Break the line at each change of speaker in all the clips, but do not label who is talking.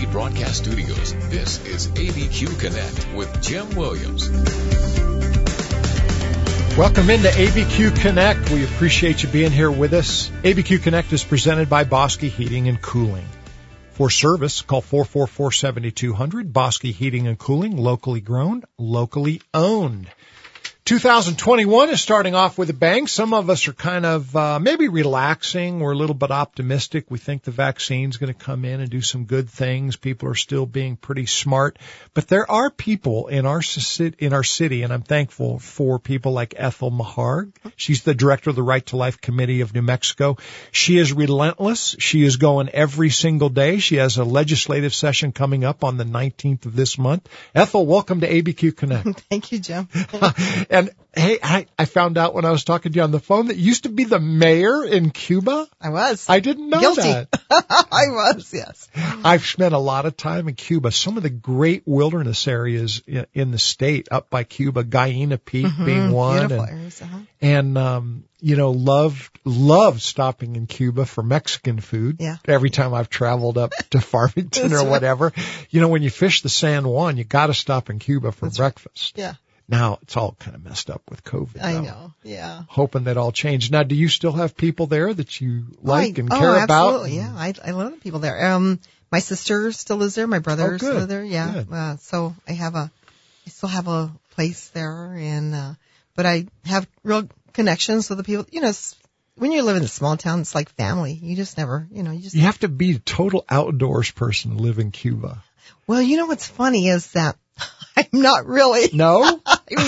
Broadcast Studios, this is ABQ Connect with Jim Williams.
Welcome into ABQ Connect. We appreciate you being here with us. ABQ Connect is presented by Bosque Heating and Cooling. For service, call 444-7200. Bosque Heating and Cooling, locally grown, locally owned. 2021 is starting off with a bang. Some of us are kind of maybe relaxing. We're a little bit optimistic. We think the vaccine's going to come in and do some good things. People are still being pretty smart. But there are people in our city, and I'm thankful for people like Ethel Maharg. She's the director of the Right to Life Committee of New Mexico. She is relentless. She is going every single day. She has a legislative session coming up on the 19th of this month. Ethel, welcome to ABQ Connect.
Thank you, Jim.
And hey, I found out when I was talking to you on the phone that you used to be the mayor in Cuba.
I was.
I didn't know
Guilty.
that.
I was, yes.
I've spent a lot of time in Cuba. Some of the great wilderness areas in the state up by Cuba, Gallina Peak being one.
Beautiful areas,
And loved stopping in Cuba for Mexican food.
Yeah.
Every time I've traveled up to Farmington or whatever. You know, when you fish the San Juan, you got to stop in Cuba for breakfast.
Yeah.
Now, it's all kind of messed up with COVID.
I know, yeah.
Hoping that all changed. Now, do you still have people there that you like and care about?
Absolutely, yeah. I love the people there. My sister still lives there. My brother still lives there, yeah. So I still have a place there, and but I have real connections with the people. You know, when you live in a small town, it's like family. You just never, you
have to be a total outdoors person to live in Cuba.
Well, you know what's funny is that I'm not really.
No?
I'm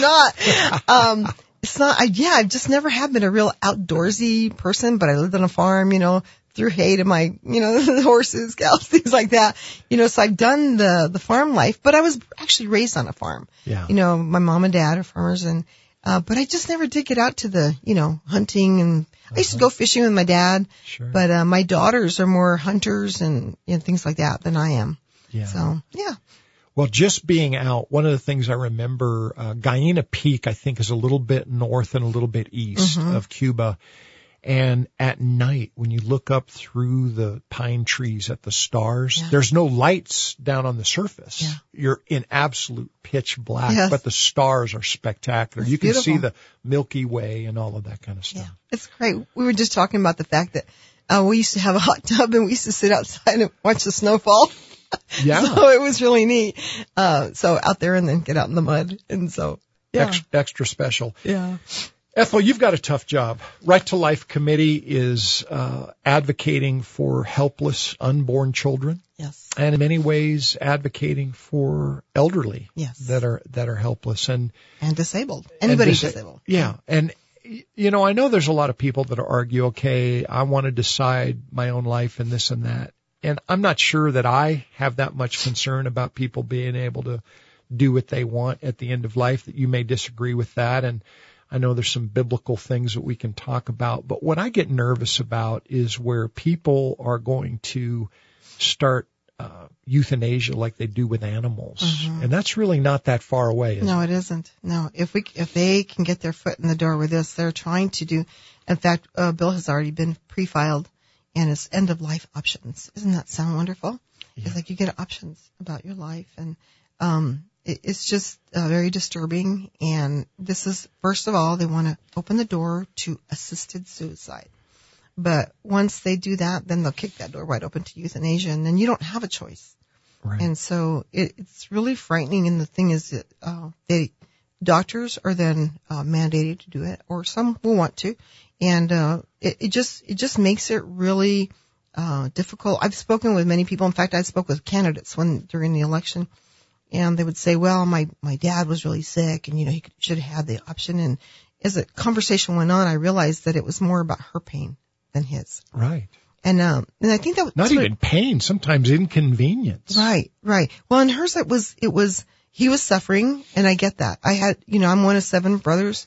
not. It's not, I just never have been a real outdoorsy person, but I lived on a farm, threw hay to my, horses, cows, things like that. So I've done the farm life, but I was actually raised on a farm.
Yeah.
My mom and dad are farmers but I just never did get out to the, hunting and I used to go fishing with my dad.
Sure.
But, my daughters are more hunters and things like that than I am.
Yeah.
So, yeah.
Well, just being out, one of the things I remember, Gallina Peak, I think, is a little bit north and a little bit east of Cuba. And at night, when you look up through the pine trees at the stars, there's no lights down on the surface.
Yeah.
You're in absolute pitch black,
Yes.
but the stars are spectacular. You can
beautiful.
see the Milky Way and all of that kind of stuff.
Yeah, it's great. We were just talking about the fact that we used to have a hot tub and we used to sit outside and watch the snow fall.
Yeah.
So it was really neat. So out there and then get out in the mud. And so, yeah.
Extra special.
Yeah.
Ethel, you've got a tough job. Right to Life Committee is advocating for helpless unborn children.
Yes.
And in many ways advocating for elderly that are helpless and
disabled. Anybody disabled.
Yeah. And I know there's a lot of people that argue, okay, I want to decide my own life and this and that. And I'm not sure that I have that much concern about people being able to do what they want at the end of life, that you may disagree with that. And I know there's some biblical things that we can talk about. But what I get nervous about is where people are going to start euthanasia like they do with animals. And that's really not that far away.
No, it isn't. No, if they can get their foot in the door with this, they're trying to do. In fact, a bill has already been pre-filed. And it's end of life options. Doesn't that sound wonderful? Yeah. It's like you get options about your life. And, it's just very disturbing. And this is, first of all, they want to open the door to assisted suicide. But once they do that, then they'll kick that door wide open to euthanasia. And then you don't have a choice.
Right.
And so it's really frightening. And the thing is that, doctors are then mandated to do it, or some will want to. And it just makes it really difficult. I've spoken with many people. In fact, I spoke with candidates during the election, and they would say, "Well, my dad was really sick, and he should have had the option." And as the conversation went on, I realized that it was more about her pain than his.
Right.
And I think that
not even pain, sometimes inconvenience.
Right. Well, in hers it was he was suffering, and I get that. I had, I'm one of 4 brothers,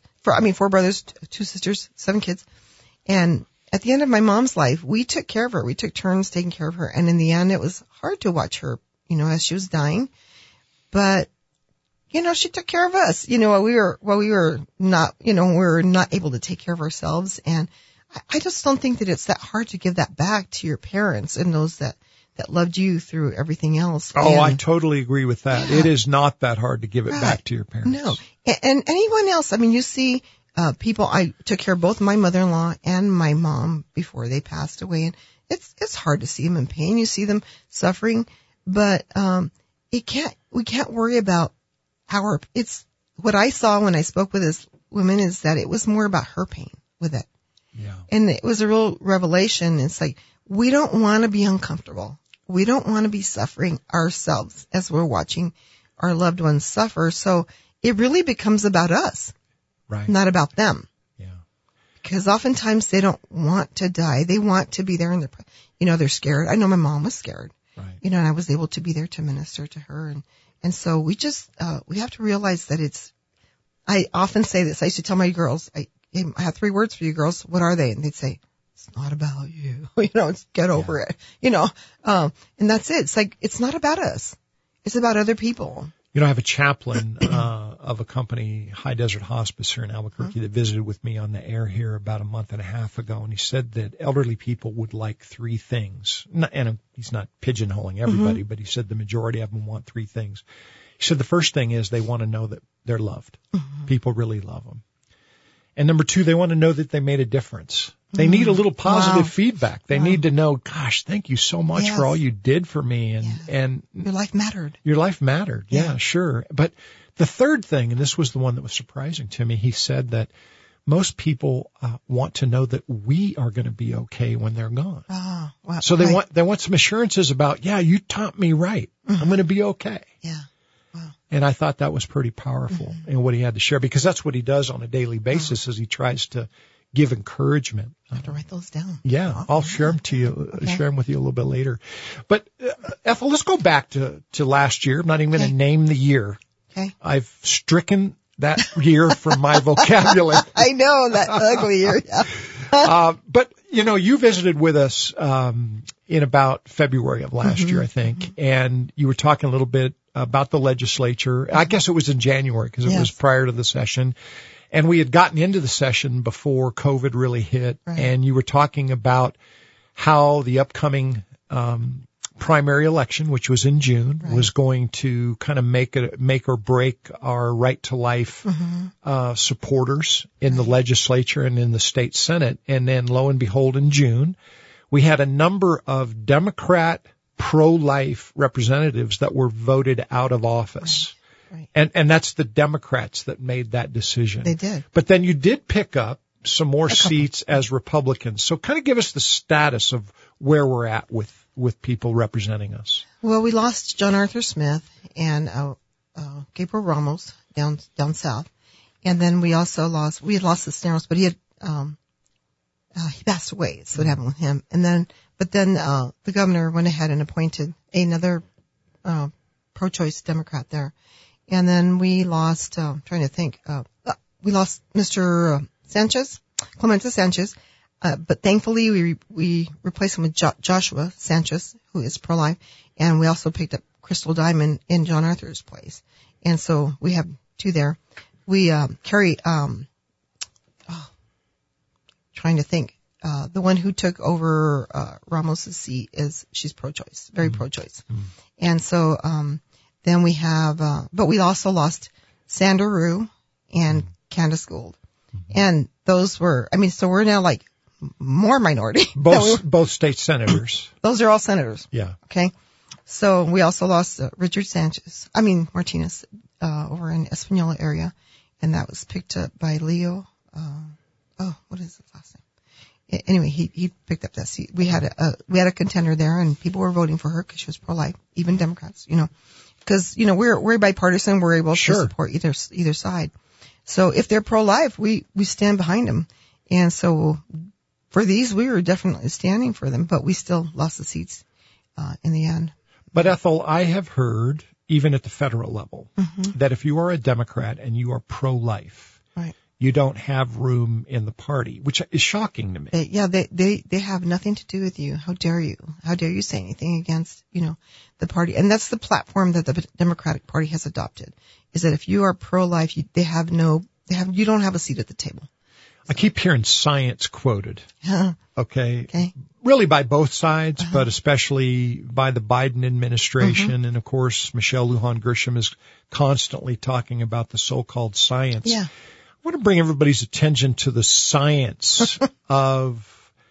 2 sisters, 7 kids. And at the end of my mom's life, we took care of her. We took turns taking care of her. And in the end, it was hard to watch her, as she was dying. But, she took care of us, while we were not, we were not able to take care of ourselves. And I just don't think that it's that hard to give that back to your parents and those that that loved you through everything else.
Oh,
and,
I totally agree with that.
Yeah.
It is not that hard to give it
Right.
back to your parents.
No. And anyone else, I mean, you see, people, I took care of both my mother-in-law and my mom before they passed away, and it's hard to see them in pain. You see them suffering, but, we can't worry about it's what I saw when I spoke with this woman is that it was more about her pain with it.
Yeah.
And it was a real revelation. It's like, we don't want to be uncomfortable. We don't want to be suffering ourselves as we're watching our loved ones suffer. So it really becomes about us,
Right.
not about them.
Yeah.
Because oftentimes they don't want to die. They want to be there and they're scared. I know my mom was scared,
Right.
and I was able to be there to minister to her. And so we just, we have to realize that I often say this. I used to tell my girls, I have 3 words for you girls. What are they? And they'd say, it's not about you. It's get over it. And that's it. It's like, it's not about us. It's about other people.
I have a chaplain of a company, High Desert Hospice here in Albuquerque, that visited with me on the air here about a month and a half ago, and he said that elderly people would like 3 things. And he's not pigeonholing everybody, but he said the majority of them want 3 things. He said the first thing is they want to know that they're loved. People really love them. And number 2, they want to know that they made a difference. They need a little positive feedback. They need to know, gosh, thank you so much for all you did for me. And
your life mattered.
Your life mattered. Yeah, sure. But the third thing, and this was the one that was surprising to me, he said that most people want to know that we are going to be okay when they're gone.
Oh, wow.
So they want some assurances about, you taught me right. I'm going to be okay.
Yeah. Wow.
And I thought that was pretty powerful in what he had to share, because that's what he does on a daily basis is he tries to give encouragement.
I have to write those down.
Yeah, I'll share them to you, share them with you a little bit later. But Ethel, let's go back to last year. I'm not even going to name the year.
Okay.
I've stricken that year from my vocabulary.
I know, that ugly year. Yeah.
But you visited with us in about February of last year, I think, and you were talking a little bit about the legislature. I guess it was in January because it was prior to the session. And we had gotten into the session before COVID really hit, and you were talking about how the upcoming primary election, which was in June, was going to kind of make or break our right to life supporters in the legislature and in the state Senate. And then lo and behold, in June, we had a number of Democrat pro-life representatives that were voted out of office. Right. And that's the Democrats that made that decision.
They did.
But then you did pick up some more seats as Republicans. So kind of give us the status of where we're at with people representing us.
Well, we lost John Arthur Smith and Gabriel Ramos down south. And then we had lost Cisneros, but he passed away. So what happened with him. But then the governor went ahead and appointed another pro-choice Democrat there. And then we lost, we lost Mr. Sanchez, Clemente Sanchez. But thankfully we replaced him with Joshua Sanchez, who is pro-life. And we also picked up Crystal Diamond in John Arthur's place. And so we have 2 there. We, carry, trying to think, the one who took over, Ramos's seat she's pro-choice, very pro-choice. And so, then we have, but we also lost Sandra Rue and Candace Gould. And those were, so we're now like more minority.
Both state senators.
Those are all senators.
Yeah.
Okay. So we also lost Richard Martinez, over in Espanola area. And that was picked up by Leo. What is his last name? Anyway, he picked up that seat. We had a contender there, and people were voting for her because she was pro-life, even Democrats, because, we're bipartisan. We're able to support either side. So if they're pro-life, we stand behind them. And so for these, we were definitely standing for them, but we still lost the seats, in the end.
But Ethel, I have heard, even at the federal level, that if you are a Democrat and you are pro-life, you don't have room in the party, which is shocking to me.
They have nothing to do with you. How dare you? How dare you say anything against, the party? And that's the platform that the Democratic Party has adopted, is that if you are pro-life, you don't have a seat at the table.
I keep hearing science quoted. Okay.
Okay.
Really by both sides, but especially by the Biden administration. And of course, Michelle Lujan Grisham is constantly talking about the so-called science.
Yeah.
I want to bring everybody's attention to the science of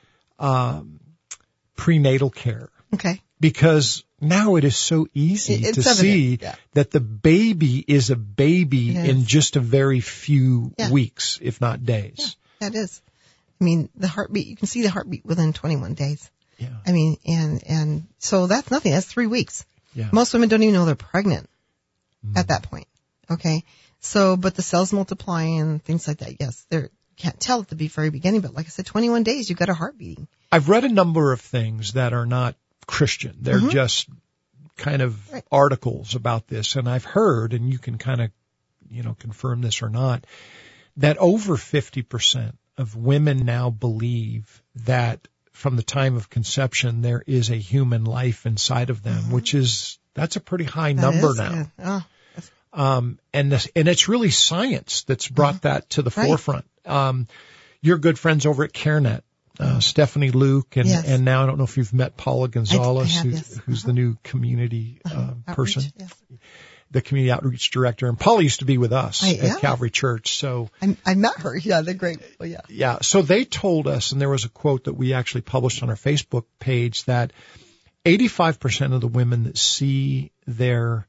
prenatal care.
Okay.
Because now it is so easy
It's
to
evident,
see
yeah.
that the baby is a baby
Yes.
in just a very few
Yeah.
weeks, if not days.
Yeah, that is. I mean, the heartbeat, you can see the heartbeat within 21 days.
Yeah.
I mean, and so that's nothing. That's 3 weeks.
Yeah.
Most women don't even know they're pregnant at that point. Okay. So, but the cells multiply and things like that. Yes, you can't tell at the very beginning, but like I said, 21 days, you've got a heart beating.
I've read a number of things that are not Christian. They're just kind of articles about this. And I've heard, and you can kind of, confirm this or not, that over 50% of women now believe that from the time of conception, there is a human life inside of them, that's a pretty high number now.
Yeah. Oh,
And it's really science that's brought that to the forefront. Your good friends over at CareNet, Stephanie Luke, and now I don't know if you've met Paula Gonzalez, who's the new community person,
yes.
the community outreach director. And Paula used to be with us at Calvary Church. So
I met her. Yeah, they're great. Well, yeah.
Yeah. So they told us, and there was a quote that we actually published on our Facebook page, that 85% of the women that see their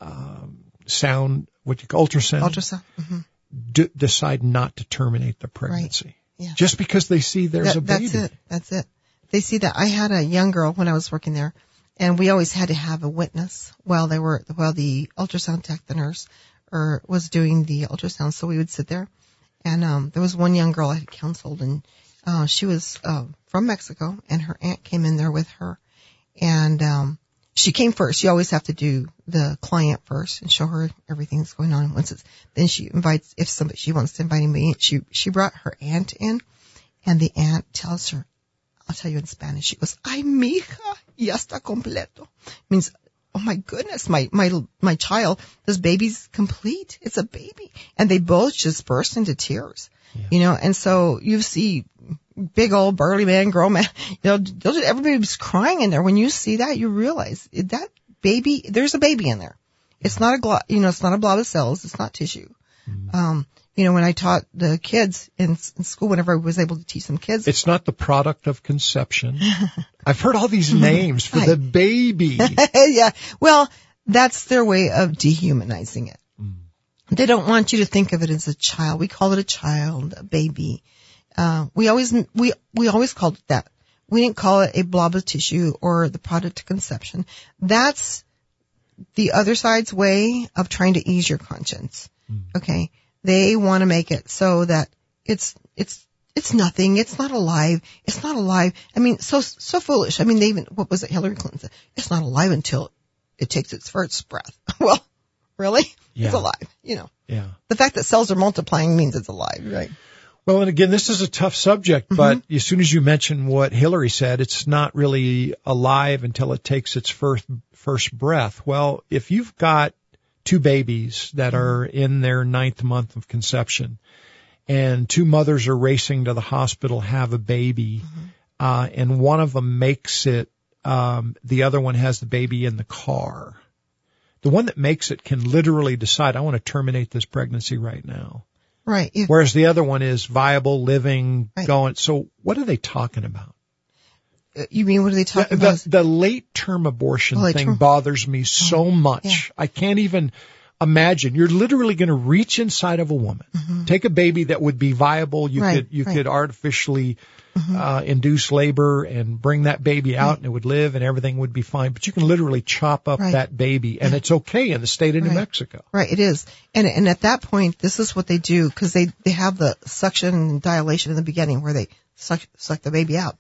ultrasound, decide not to terminate the pregnancy.
Right. Yeah.
Just because they see there's a baby.
That's it. They see that. I had a young girl when I was working there, and we always had to have a witness while the ultrasound tech, the nurse, was doing the ultrasound. So we would sit there, and there was one young girl I had counseled, and she was from Mexico, and her aunt came in there with her, and she came first. You always have to do the client first and show her everything that's going on. Then she invites, if she wants to invite anybody, she brought her aunt in, and the aunt tells her, I'll tell you in Spanish, she goes, "Ay, mija, ya está completo." Means, oh my goodness, my child, this baby's complete. It's a baby. And they both just burst into tears, and so you see big old burly man, girl man, everybody's crying in there. When you see that, you realize that baby, there's a baby in there. It's not it's not a blob of cells. It's not tissue. When I taught the kids in school, whenever I was able to teach some kids.
It's not the product of conception. I've heard all these names for the baby.
Yeah. Well, that's their way of dehumanizing it. They don't want you to think of it as a child. We call it a child, a baby. We always called it that. We didn't call it a blob of tissue or the product of conception. That's the other side's way of trying to ease your conscience. Okay. They want to make it so that it's nothing. It's not alive. It's not alive. I mean, so foolish. I mean, what was it? Hillary Clinton said, it's not alive until it takes its first breath. Well, really?
Yeah.
It's alive,
Yeah.
The fact that cells are multiplying means it's alive, right?
Well, and again, this is a tough subject, but as soon as you mention what Hillary said, it's not really alive until it takes its first breath. Well, if you've got two babies that are in their 9th month of conception and two mothers are racing to the hospital, have a baby, and one of them makes it, the other one has the baby in the car. The one that makes it can literally decide, I want to terminate this pregnancy right now.
Right.
Whereas the other one is viable, living,
Right.
going. So what are they talking about?
You mean, what are they talking about?
The late-term abortion thing bothers me so much.
Yeah.
I can't even imagine. You're literally going to reach inside of a woman, take a baby that would be viable. You could artificially induce labor and bring that baby out, and it would live, and everything would be fine. But you can literally chop up that baby, and it's okay in the state of New Mexico.
Right, it is. And at that point, this is what they do, because they have the suction and dilation in the beginning where they suck the baby out,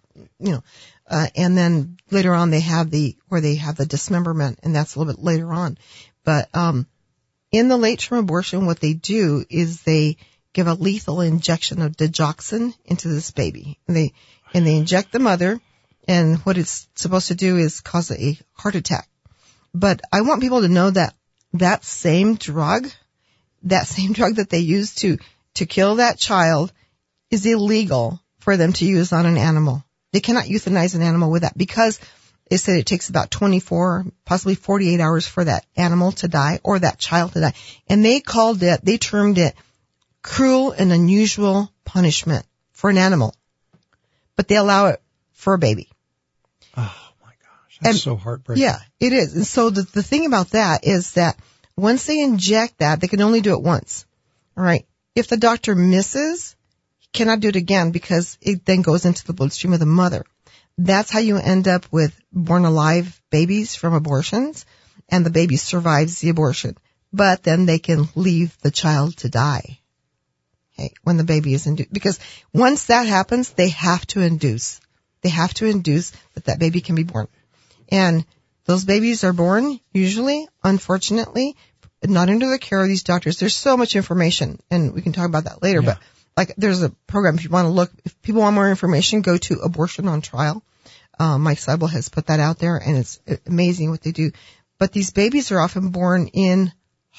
and then later on they have the dismemberment, and that's a little bit later on. But in the late-term abortion, what they do is they give a lethal injection of digoxin into this baby. And they inject the mother, and what it's supposed to do is cause a heart attack. But I want people to know that same drug that they use to kill that child is illegal for them to use on an animal. They cannot euthanize an animal with that because they said it takes about 24, possibly 48 hours for that animal to die or that child to die. And they termed it cruel and unusual punishment for an animal. But they allow it for a baby.
Oh my gosh. That's so heartbreaking.
Yeah, it is. And so the thing about that is that once they inject that, they can only do it once. All right. If the doctor misses, he cannot do it again because it then goes into the bloodstream of the mother. That's how you end up with born alive babies from abortions, and the baby survives the abortion. But then they can leave the child to die. Okay, when the baby is induced. Because once that happens, they have to induce. They have to induce that baby can be born. And those babies are born, usually, unfortunately, not under the care of these doctors. There's so much information, and we can talk about that later, but like there's a program if you want to look, if people want more information, go to Abortion on Trial. Mike Seibel has put that out there, and it's amazing what they do. But these babies are often born in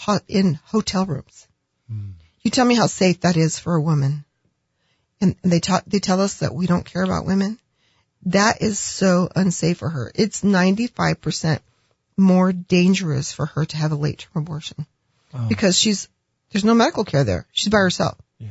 hotel rooms. You tell me how safe that is for a woman. And they tell us that we don't care about women. That is so unsafe for her. It's 95% more dangerous for her to have a late-term abortion. Because there's no medical care there. She's by herself.
Yeah.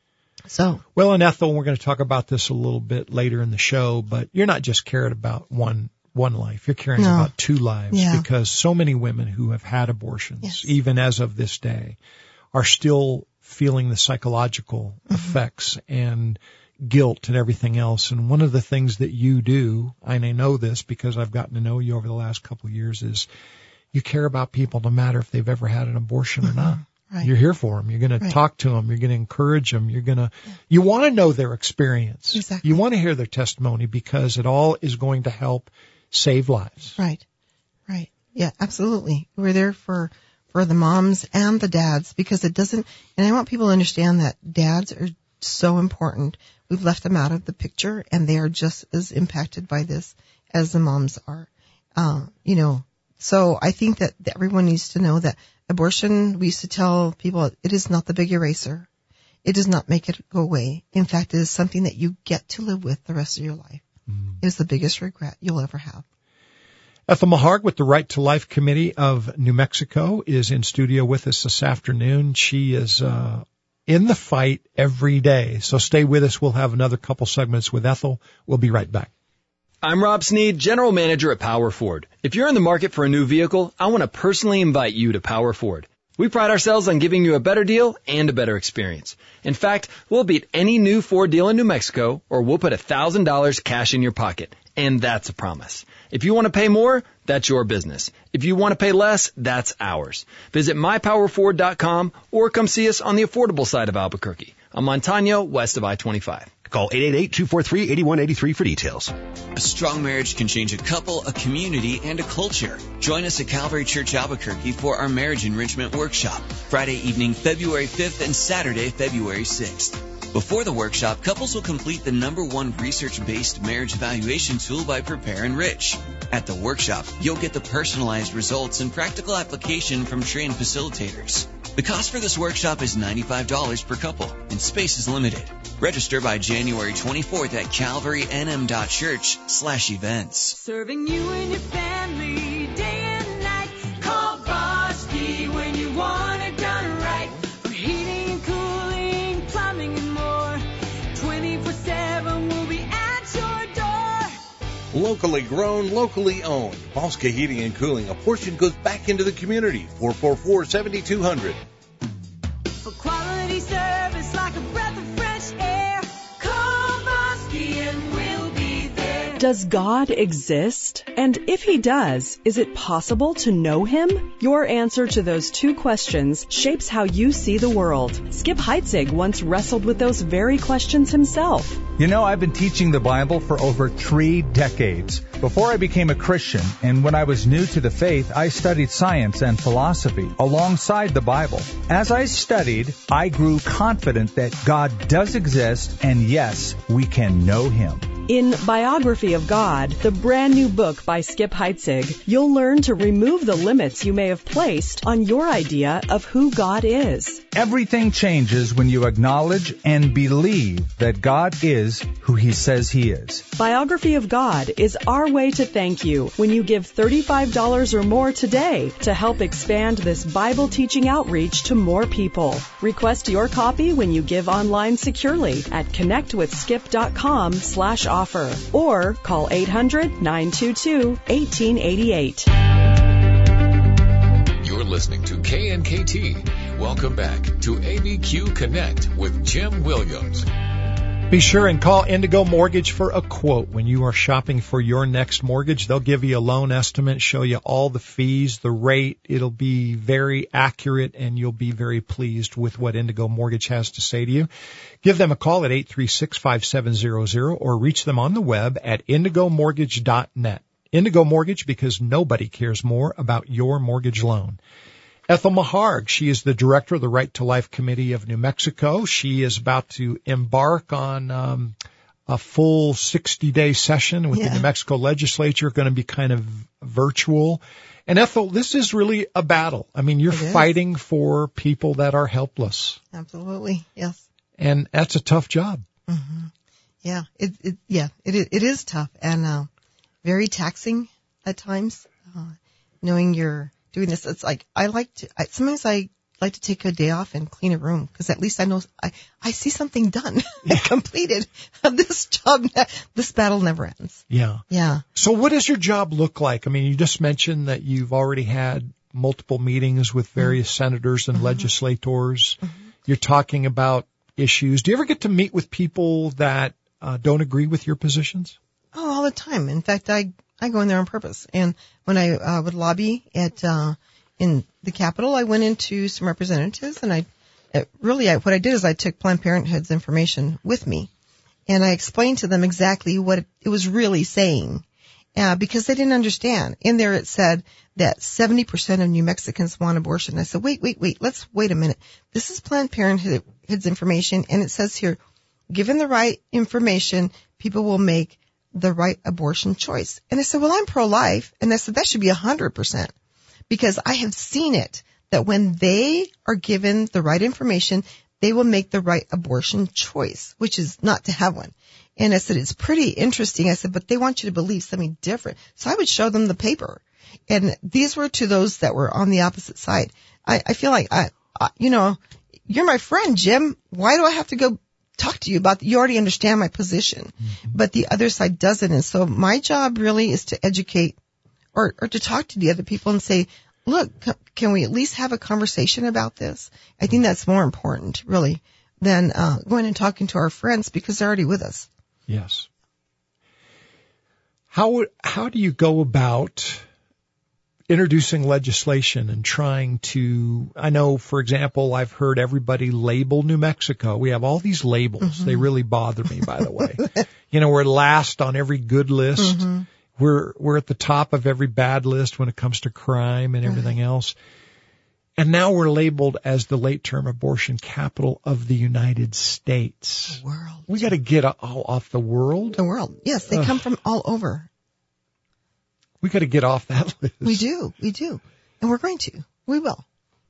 So.
Well, and Ethel, we're going to talk about this a little bit later in the show, but you're not just caring about one life. You're caring about two lives because so many women who have had abortions, even as of this day, are still feeling the psychological effects and guilt and everything else. And one of the things that you do, and I know this because I've gotten to know you over the last couple of years, is you care about people no matter if they've ever had an abortion or not.
Right.
You're here for them. You're going to talk to them. You're going to encourage them. You want to know their experience.
Exactly.
You want to hear their testimony because it all is going to help save lives.
Right. Right. Yeah, absolutely. We're there for the moms and the dads because it doesn't, and I want people to understand that dads are so important. We've left them out of the picture and they are just as impacted by this as the moms are. So I think that everyone needs to know that abortion, we used to tell people, it is not the big eraser. It does not make it go away. In fact, it is something that you get to live with the rest of your life. It is the biggest regret you'll ever have.
Ethel Meharg with the Right to Life Committee of New Mexico is in studio with us this afternoon. She is in the fight every day. So stay with us. We'll have another couple segments with Ethel. We'll be right back.
I'm Rob Sneed, General Manager at Power Ford. If you're in the market for a new vehicle, I want to personally invite you to Power Ford. We pride ourselves on giving you a better deal and a better experience. In fact, we'll beat any new Ford deal in New Mexico, or we'll put $1,000 cash in your pocket. And that's a promise. If you want to pay more, that's your business. If you want to pay less, that's ours. Visit mypowerford.com or come see us on the affordable side of Albuquerque, on Montano, west of I-25.
Call 888-243-8183 for details.
A strong marriage can change a couple, a community, and a culture. Join us at Calvary Church Albuquerque for our Marriage Enrichment Workshop, Friday evening, February 5th and Saturday, February 6th. Before the workshop, couples will complete the #1 research-based marriage evaluation tool by Prepare Enrich. At the workshop, you'll get the personalized results and practical application from trained facilitators. The cost for this workshop is $95 per couple, and space is limited. Register by January 24th at calvaryNM.church/events.
Serving you and your family day and night. Call Bosky when you want it done right. For heating and cooling, plumbing and more. 24/7 we'll be at your door.
Locally grown, locally owned. Bosky Heating and Cooling. A portion goes back into the community. 444-7200.
For quality service like a breath of fresh air. Call Bosky and we'll be there.
Does God exist? And if He does, is it possible to know Him? Your answer to those two questions shapes how you see the world. Skip Heitzig once wrestled with those very questions himself.
You know, I've been teaching the Bible for over 3 decades. Before I became a Christian, and when I was new to the faith, I studied science and philosophy alongside the Bible. As I studied, I grew confident that God does exist, and yes, we can know Him.
In Biography of God, the brand new book by Skip Heitzig, you'll learn to remove the limits you may have placed on your idea of who God is.
Everything changes when you acknowledge and believe that God is who He says He is.
Biography of God is our way to thank you when you give $35 or more today to help expand this Bible teaching outreach to more people. Request your copy when you give online securely at connectwithskip.com/offer or call 800-922-1888.
You're listening to KNKT. Welcome back to ABQ Connect with Jim Williams.
Be sure and call Indigo Mortgage for a quote when you are shopping for your next mortgage. They'll give you a loan estimate, show you all the fees, the rate. It'll be very accurate, and you'll be very pleased with what Indigo Mortgage has to say to you. Give them a call at 836-5700 or reach them on the web at indigomortgage.net. Indigo Mortgage, because nobody cares more about your mortgage loan. Ethel Maharg, she is the director of the Right to Life Committee of New Mexico. She is about to embark on a full 60-day session with the New Mexico legislature, going to be kind of virtual. And Ethel, this is really a battle. I mean, you're fighting for people that are helpless.
Absolutely, yes.
And that's a tough job.
Mm-hmm. Yeah, it is tough and very taxing at times, knowing you're doing this. It's like sometimes I like to take a day off and clean a room because at least I know I see something done and completed. This job, this battle never ends.
Yeah.
Yeah.
So what does your job look like? I mean, you just mentioned that you've already had multiple meetings with various senators and legislators. You're talking about issues. Do you ever get to meet with people that don't agree with your positions?
Oh, all the time. In fact, I go in there on purpose. And when I would lobby in the Capitol, I went into some representatives, and what I did is I took Planned Parenthood's information with me, and I explained to them exactly what it was really saying, because they didn't understand. In there it said that 70% of New Mexicans want abortion. I said, wait, let's wait a minute. This is Planned Parenthood's information, and it says here, given the right information, people will make the right abortion choice. And I said, well, I'm pro-life. And I said, that should be 100%, because I have seen it, that when they are given the right information, they will make the right abortion choice, which is not to have one. And I said, it's pretty interesting. I said, but they want you to believe something different. So I would show them the paper. And these were to those that were on the opposite side. I feel like, you're my friend, Jim. Why do I have to go talk to you about, you already understand my position, but the other side doesn't. And so my job really is to educate or to talk to the other people and say, look, can we at least have a conversation about this? I think that's more important, really, than going and talking to our friends, because they're already with us.
Yes. How do you go about introducing legislation and trying to, I know, for example, I've heard everybody label New Mexico. We have all these labels. They really bother me, by the way. We're last on every good list. We're at the top of every bad list when it comes to crime and everything else. And now we're labeled as the late-term abortion capital of the United States.
The world.
We got to get all off the world.
The world. Yes, they come from all over.
We got to get off that list.
We do. And we're going to. We will.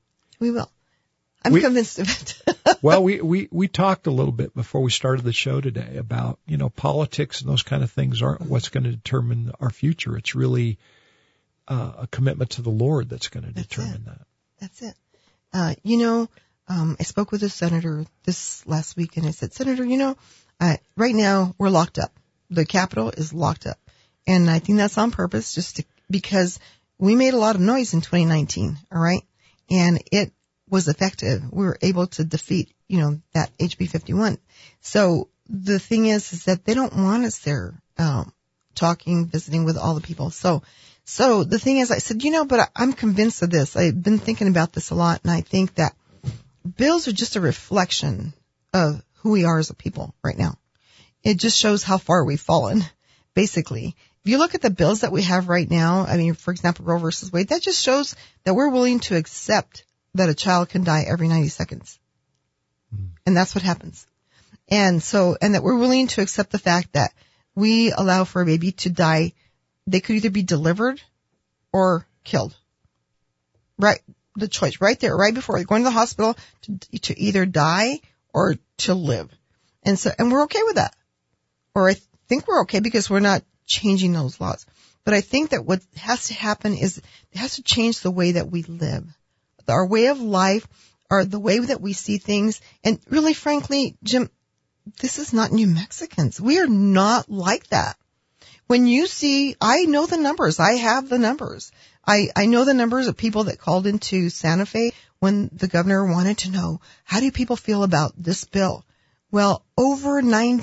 I'm convinced of it.
Well, we talked a little bit before we started the show today about, politics and those kind of things aren't what's going to determine our future. It's really a commitment to the Lord that's going to determine that.
That's it. I spoke with a senator this last week, and I said, Senator, right now we're locked up. The Capitol is locked up. And I think that's on purpose, because we made a lot of noise in 2019, all right? And it was effective. We were able to defeat, that HB 51. So the thing is that they don't want us there, talking, visiting with all the people. So the thing is, I said, but I'm convinced of this. I've been thinking about this a lot, and I think that bills are just a reflection of who we are as a people right now. It just shows how far we've fallen, basically. If you look at the bills that we have right now, I mean, for example, Roe versus Wade, that just shows that we're willing to accept that a child can die every 90 seconds. And that's what happens. And that we're willing to accept the fact that we allow for a baby to die. They could either be delivered or killed. Right the choice right there, right before going to the hospital to either die or to live. And we're okay with that. Or I think we're okay because we're not changing those laws. But I think that what has to happen is it has to change the way that we live. Our way of life, or the way that we see things. And really, frankly, Jim, this is not New Mexicans. We are not like that. When you see, I know the numbers. I have the numbers. I know the numbers of people that called into Santa Fe when the governor wanted to know, how do people feel about this bill? Well, over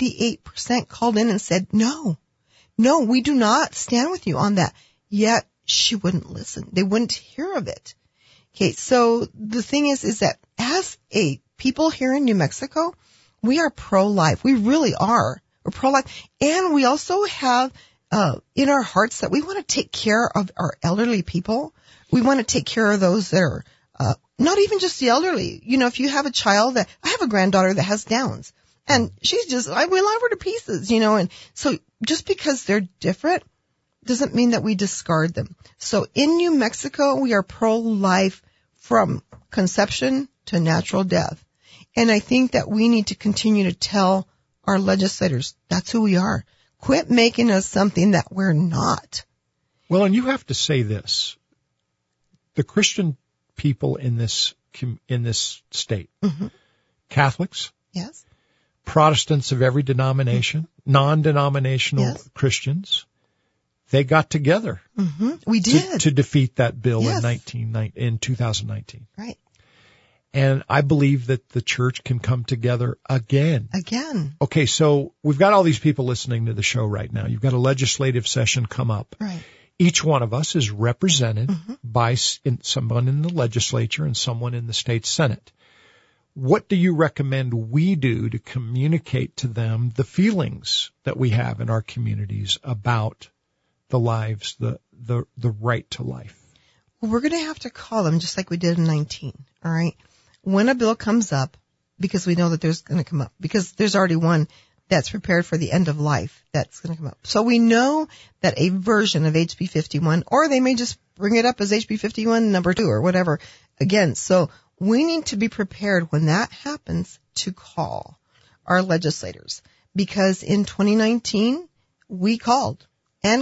98% called in and said, no, we do not stand with you on that. Yet she wouldn't listen. They wouldn't hear of it. Okay, so the thing is that as a people here in New Mexico, we are pro-life. We really are. We're pro-life. And we also have in our hearts that we want to take care of our elderly people. We want to take care of those that are not even just the elderly. You know, if you have a child I have a granddaughter that has Downs, and we love her to pieces, you know, and so just because they're different doesn't mean that we discard them. So in New Mexico, we are pro-life from conception to natural death. And I think that we need to continue to tell our legislators that's who we are. Quit making us something that we're not.
Well, and you have to say this. The Christian people in this state, Catholics,
yes,
Protestants of every denomination, non-denominational Christians, they got together.
We did.
To defeat that bill in 2019.
Right.
And I believe that the church can come together again. Okay, so we've got all these people listening to the show right now. You've got a legislative session come up.
Right.
Each one of us is represented by someone in the legislature and someone in the state senate. What do you recommend we do to communicate to them the feelings that we have in our communities about the lives, the right to life?
Well, we're going to have to call them just like we did in 19, all right? When a bill comes up, because we know that there's going to come up, because there's already one that's prepared for the end of life that's going to come up. So we know that a version of HB 51, or they may just bring it up as HB 51 number 2 or whatever again. So we need to be prepared when that happens to call our legislators, because in 2019 we called. And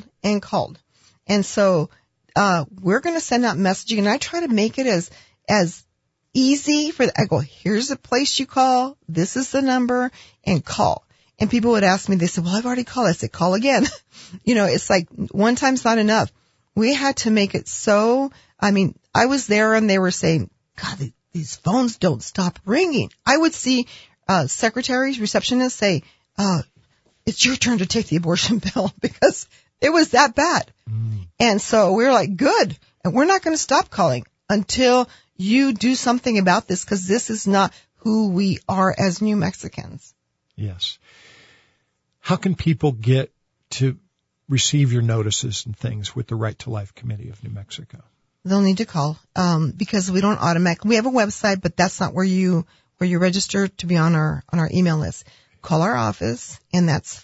so we're going to send out messaging, and I try to make it as easy I go, here's the place you call, this is the number, and call. And people would ask me, they said, well, I've already called. I said, call again. You know, it's like one time's not enough. We had to make it so, I was there and they were saying, God, these phones don't stop ringing. I would see secretaries, receptionists say, it's your turn to take the abortion bill, because it was that bad. And so we were like, good. And we're not going to stop calling until you do something about this, because this is not who we are as New Mexicans.
Yes. How can people get to receive your notices and things with the Right to Life Committee of New Mexico?
They'll need to call, because we don't automatically, we have a website, but that's not where you register to be on our email list. Call our office, and that's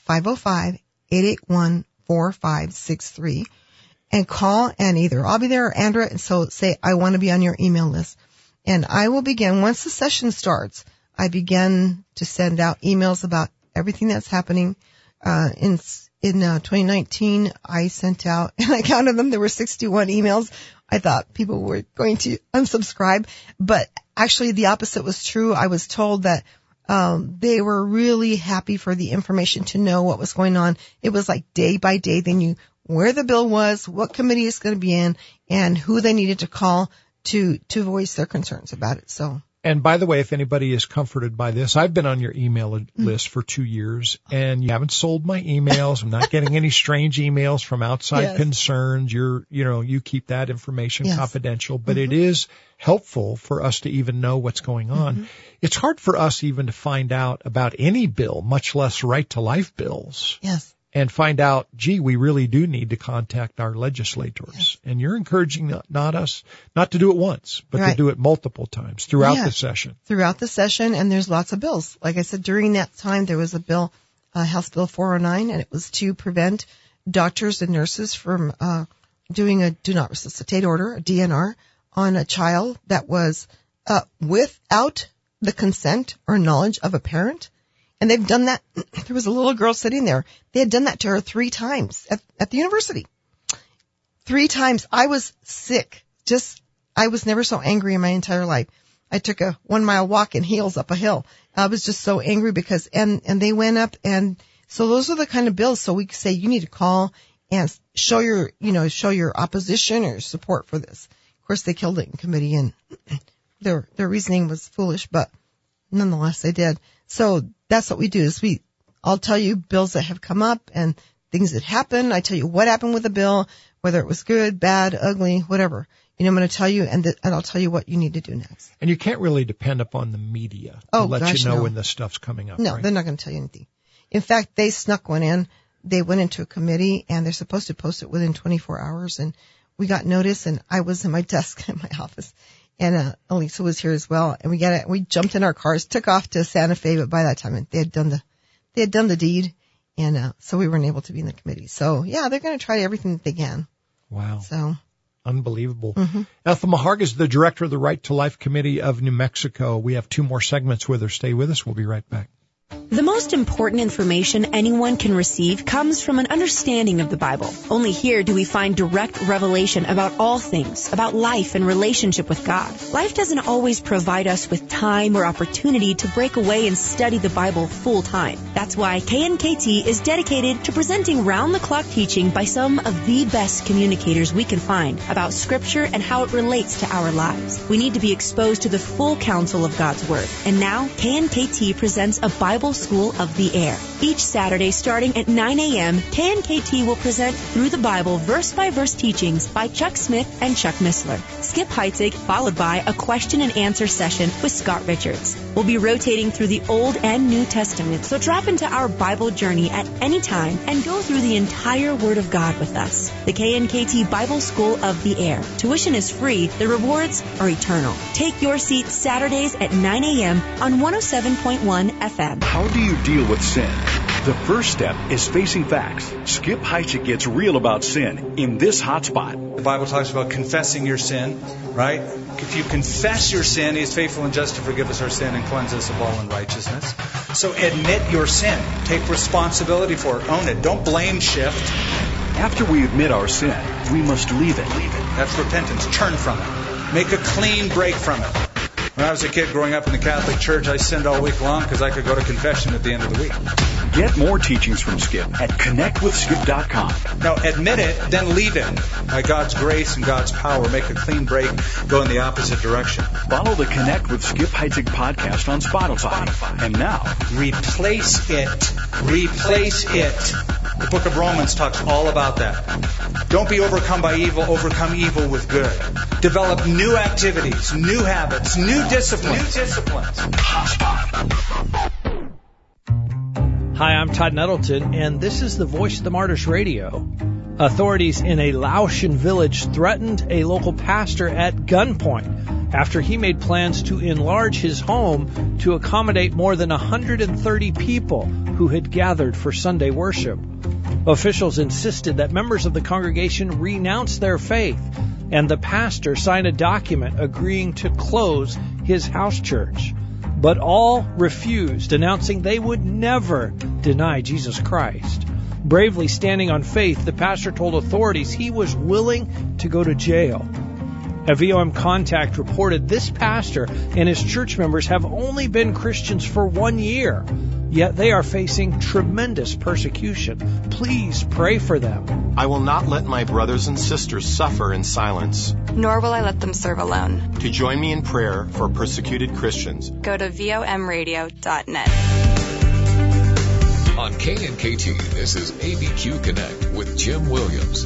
505-881-4563. And call, and either I'll be there or Andrea, and so say, I want to be on your email list. And I will begin, once the session starts, I begin to send out emails about everything that's happening. In 2019, I sent out, and I counted them, there were 61 emails. I thought people were going to unsubscribe, but actually the opposite was true. I was told that they were really happy for the information to know what was going on. It was like day by day. They knew where the bill was, what committee it's going to be in, and who they needed to call to voice their concerns about it. So.
And by the way, if anybody is comforted by this, I've been on your email list for 2 years, and you haven't sold my emails. I'm not getting any strange emails from outside concerns. You keep that information confidential, but it is helpful for us to even know what's going on. It's hard for us even to find out about any bill, much less right to life bills.
Yes.
And find out, gee, we really do need to contact our legislators.
Yes.
And you're encouraging not to do it once, but to do it multiple times throughout the session.
Throughout the session, and there's lots of bills. Like I said, during that time, there was a bill, House Bill 409, and it was to prevent doctors and nurses from doing a do not resuscitate order, a DNR, on a child that was without the consent or knowledge of a parent. And they've done that. There was a little girl sitting there. They had done that to her 3 times at the university. 3 times. I was sick. I was never so angry in my entire life. I took a 1-mile walk in heels up a hill. I was just so angry because, and they went up, and so those are the kind of bills. So we could say you need to call and show your opposition or support for this. Of course, they killed it in committee, and their reasoning was foolish, but nonetheless, they did. So that's what we do is I'll tell you bills that have come up and things that happen. I tell you what happened with the bill, whether it was good, bad, ugly, whatever. I'm going to tell you, and I'll tell you what you need to do next.
And you can't really depend upon the media to let you know when this stuff's coming up.
No,
right?
They're not going to tell you anything. In fact, they snuck one in. They went into a committee, and they're supposed to post it within 24 hours. And we got notice, and I was in my desk in my office, and Elisa was here as well. And we jumped in our cars, took off to Santa Fe, but by that time they had done the deed, and so we weren't able to be in the committee. So yeah, they're going to try everything that they can.
Wow.
So.
Unbelievable. Mm-hmm. Ethel Maharg is the director of the Right to Life Committee of New Mexico. We have 2 more segments with her. Stay with us. We'll be right back.
The most important information anyone can receive comes from an understanding of the Bible. Only here do we find direct revelation about all things, about life and relationship with God. Life doesn't always provide us with time or opportunity to break away and study the Bible full time. That's why KNKT is dedicated to presenting round-the-clock teaching by some of the best communicators we can find about Scripture and how it relates to our lives. We need to be exposed to the full counsel of God's Word. And now, KNKT presents a Bible School of the Air. Each Saturday starting at 9 a.m., KNKT will present Through the Bible verse-by-verse teachings by Chuck Smith and Chuck Missler. Skip Heitzig, followed by a question and answer session with Scott Richards. We'll be rotating through the Old and New Testament, so drop into our Bible journey at any time and go through the entire Word of God with us. The KNKT Bible School of the Air. Tuition is free. The rewards are eternal. Take your seat Saturdays at 9 a.m. on 107.1 FM.
How do you deal with sin? The first step is facing facts. Skip Heitzig gets real about sin in this hotspot.
The Bible talks about confessing your sin, right? If you confess your sin, He is faithful and just to forgive us our sin and cleanse us of all unrighteousness. So admit your sin. Take responsibility for it. Own it. Don't blame shift.
After we admit our sin, we must leave it.
That's repentance. Turn from it. Make a clean break from it. When I was a kid growing up in the Catholic Church, I sinned all week long because I could go to confession at the end of the week.
Get more teachings from Skip at connectwithskip.com.
Now, admit it, then leave it. By God's grace and God's power, make a clean break, go in the opposite direction.
Follow the Connect with Skip Heitzig podcast on Spotify. And now,
replace it. Replace it. The book of Romans talks all about that. Don't be overcome by evil, overcome evil with good. Develop new activities, new habits, new disciplines.
Hi, I'm Todd Nettleton, and this is the Voice of the Martyrs Radio. Authorities in a Laotian village threatened a local pastor at gunpoint after he made plans to enlarge his home to accommodate more than 130 people who had gathered for Sunday worship. Officials insisted that members of the congregation renounce their faith, and the pastor signed a document agreeing to close his house church. But all refused, announcing they would never deny Jesus Christ. Bravely standing on faith, the pastor told authorities he was willing to go to jail. A VOM contact reported this pastor and his church members have only been Christians for 1 year, yet they are facing tremendous persecution. Please pray for them.
I will not let my brothers and sisters suffer in silence.
Nor will I let them serve alone.
To join me in prayer for persecuted Christians,
go to VOMradio.net.
On KNKT, this is ABQ Connect with Jim Williams.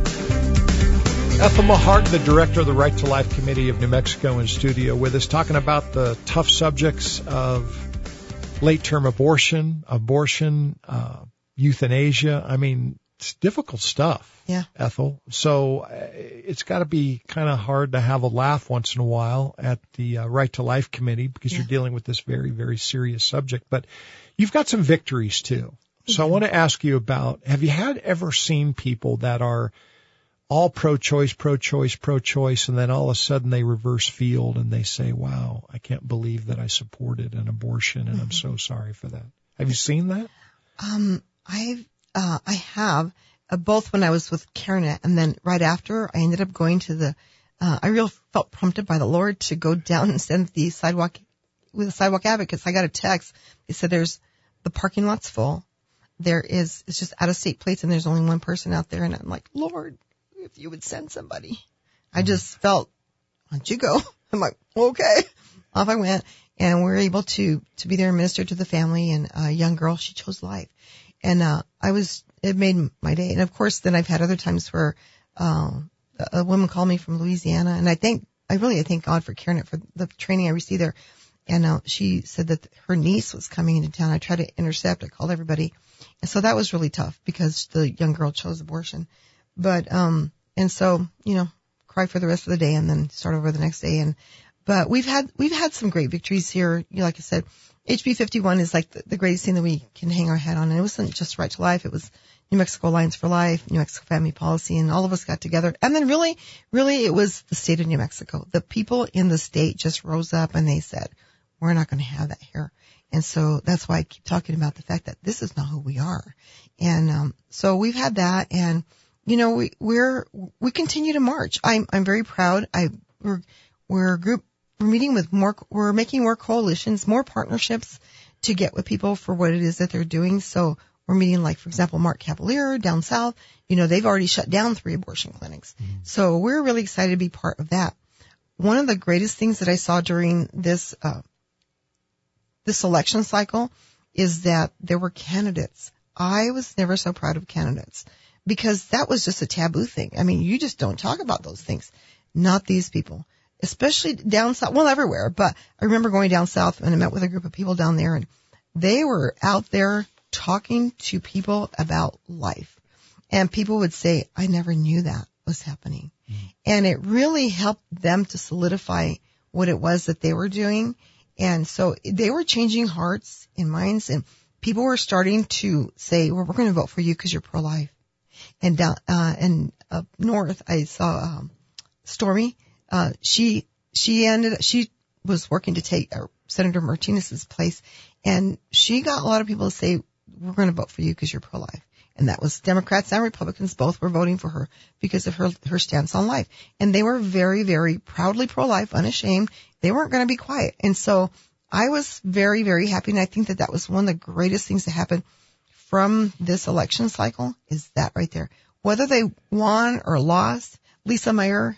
Ethel Maharg, the director of the Right to Life Committee of New Mexico, in studio with us, talking about the tough subjects of late-term abortion, euthanasia. I mean, it's difficult stuff,
yeah,
Ethel. So it's got to be kind of hard to have a laugh once in a while at the Right to Life Committee because you're dealing with this very, very serious subject. But you've got some victories, too. So I want to ask you about, have you ever seen people that are all pro-choice, and then all of a sudden they reverse field and they say, wow, I can't believe that I supported an abortion, and I'm so sorry for that. Have you seen that?
I have, both when I was with CareNet, and then right after I ended up going to I really felt prompted by the Lord to go down and stand at the sidewalk with the sidewalk advocates. I got a text. They said the parking lot's full. It's just out of state plates and there's only one person out there. And I'm like, Lord, if you would send somebody. I just felt, why don't you go? I'm like, okay. Off I went, and we were able to be there and minister to the family, and a young girl, she chose life. And, it made my day. And of course, then I've had other times where, a woman called me from Louisiana, and I really thank God for CareNet for the training I received there. And, she said that her niece was coming into town. I tried to intercept. I called everybody. And so that was really tough because the young girl chose abortion. But, and so, cry for the rest of the day and then start over the next day. But we've had some great victories here. Like I said, HB 51 is like the greatest thing that we can hang our head on. And it wasn't just Right to Life. It was New Mexico Alliance for Life, New Mexico Family Policy, and all of us got together. And then really it was the state of New Mexico. The people in the state just rose up and they said, we're not going to have that here. And so that's why I keep talking about the fact that this is not who we are. And, so we've had that, and, we continue to march. I'm very proud. We're meeting with we're making more coalitions, more partnerships to get with people for what it is that they're doing. So we're meeting, like, for example, Mark Cavalier down south. They've already shut down 3 abortion clinics. Mm-hmm. So we're really excited to be part of that. One of the greatest things that I saw during this election cycle is that there were candidates. I was never so proud of candidates because that was just a taboo thing. I mean, you just don't talk about those things. Not these people, especially down south. Well, everywhere. But I remember going down south and I met with a group of people down there, and they were out there talking to people about life. And people would say, I never knew that was happening. Mm-hmm. And it really helped them to solidify what it was that they were doing. And so they were changing hearts and minds, and people were starting to say, well, we're going to vote for you because you're pro-life. And down, up north, I saw, Stormy. She was working to take Senator Martinez's place, and she got a lot of people to say, we're going to vote for you because you're pro-life. And that was Democrats and Republicans both were voting for her because of her stance on life. And they were very, very proudly pro-life, unashamed. They weren't going to be quiet. And so I was very, very happy. And I think that was one of the greatest things that happened from this election cycle is that right there. Whether they won or lost, Myers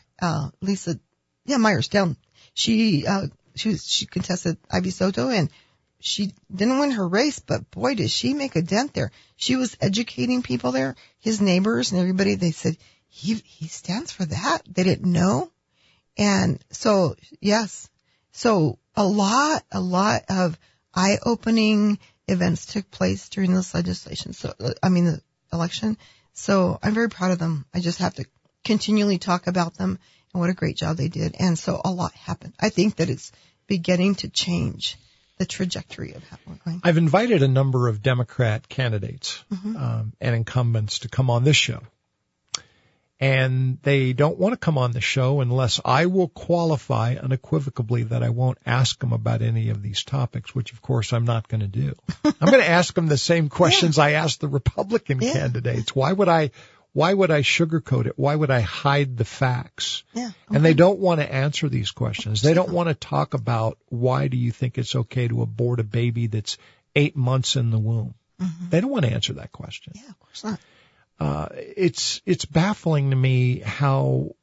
down. She contested Ivy Soto, and she didn't win her race, but boy, did she make a dent there. She was educating people there, his neighbors and everybody. They said, he stands for that. They didn't know. And so, yes. So a lot of eye-opening events took place during this legislation. The election. So I'm very proud of them. I just have to continually talk about them and what a great job they did. And so a lot happened. I think that it's beginning to change the trajectory of how we're going.
I've invited a number of Democrat candidates and incumbents to come on this show. And they don't want to come on the show unless I will qualify unequivocally that I won't ask them about any of these topics, which, of course, I'm not going to do. I'm going to ask them the same questions I asked the Republican candidates. Why would I sugarcoat it? Why would I hide the facts? Yeah. Okay. And they don't want to answer these questions. They don't want to talk about why do you think it's okay to abort a baby that's 8 months in the womb. Mm-hmm. They don't want to answer that question.
Yeah, of course not.
It's baffling to me how,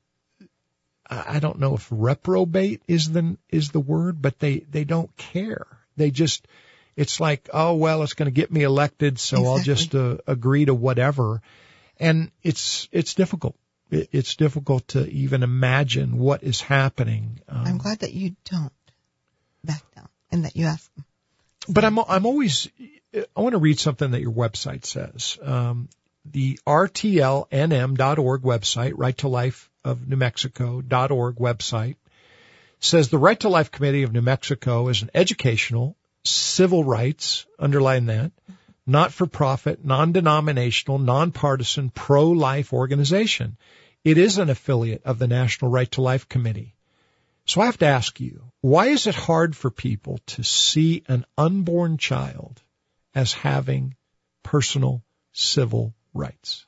I don't know if reprobate is the word, but they don't care. They just, it's like, oh, well, it's going to get me elected, so exactly. I'll just agree to whatever. And it's difficult. It's difficult to even imagine what is happening.
I'm glad that you don't back down and that you ask them.
But I want to read something that your website says. The RTLNM.org website, Right to Life of New Mexico.org website, says the Right to Life Committee of New Mexico is an educational, civil rights, underline that, not-for-profit, non-denominational, nonpartisan, pro-life organization. It is an affiliate of the National Right to Life Committee. So I have to ask you, why is it hard for people to see an unborn child as having personal civil rights?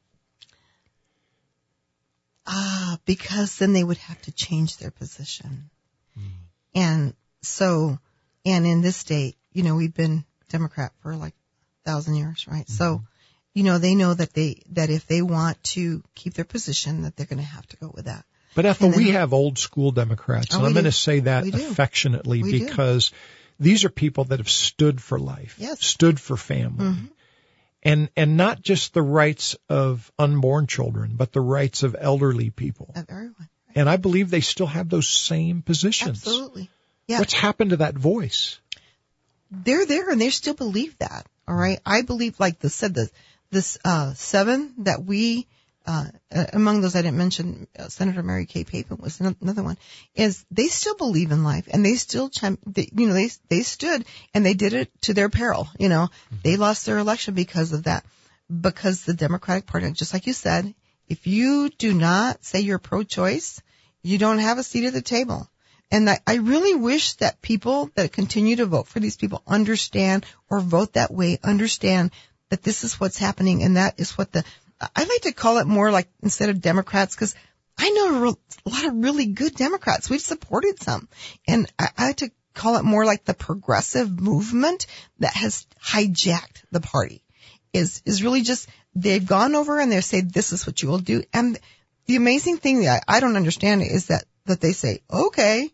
Because then they would have to change their position. And in this state, we've been Democrat for like 1,000 years, right? So, they know that if they want to keep their position, that they're going to have to go with that.
But Ethel, we have old school Democrats, and I'm going to say that affectionately because these are people that have stood for life, stood for family, and not just the rights of unborn children, but the rights of elderly people.
Of everyone. Right.
And I believe they still have those same positions.
Absolutely. Yeah.
What's happened to that voice?
They're there and they still believe that. All right. I believe, like this 7 that we, among those I didn't mention, Senator Mary Kay Papen was another one, is they still believe in life and they still, they stood and they did it to their peril. They lost their election because of that, because the Democratic Party, just like you said, if you do not say you're pro-choice, you don't have a seat at the table. And I really wish that people that continue to vote for these people understand or vote that way, understand that this is what's happening and that is what I like to call it more like instead of Democrats, because I know a lot of really good Democrats. We've supported some. And I like to call it more like the progressive movement that has hijacked the party. Is really just, they've gone over and they say, this is what you will do. And the amazing thing that I don't understand is that they say, okay.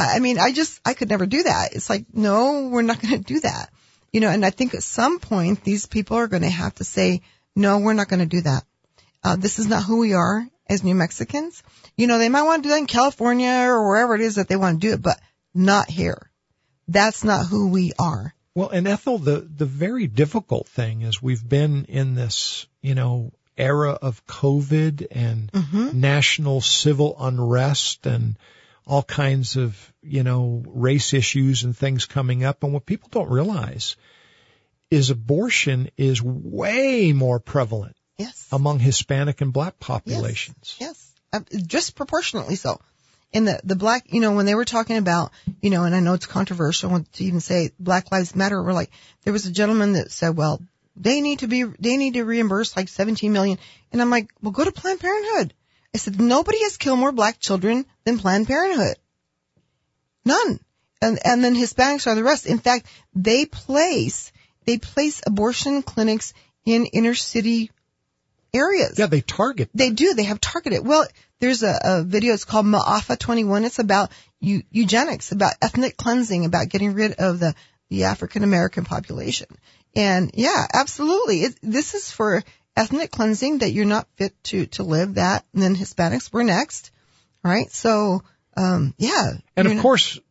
I could never do that. It's like, no, we're not going to do that. And I think at some point these people are going to have to say, no, we're not going to do that. This is not who we are as New Mexicans. They might want to do that in California or wherever it is that they want to do it, but not here. That's not who we are.
Well, and Ethel, the very difficult thing is we've been in this, era of COVID and national civil unrest and all kinds of, race issues and things coming up. And what people don't realize is abortion is way more prevalent among Hispanic and Black populations.
Yes. Just proportionately so. In the Black, when they were talking about, and I know it's controversial to even say Black Lives Matter, there was a gentleman that said, well, they need to reimburse like $17 million. And I'm like, well, go to Planned Parenthood. I said, nobody has killed more Black children than Planned Parenthood. None. And then Hispanics are the rest. In fact, they place abortion clinics in inner city areas.
Yeah, they target.
They do. They have targeted. Well, there's a video. It's called Ma'afa 21. It's about eugenics, about ethnic cleansing, about getting rid of the African American population. And yeah, absolutely. This is for ethnic cleansing, that you're not fit to live that. And then Hispanics, we're next. Right? So, yeah.
And of course,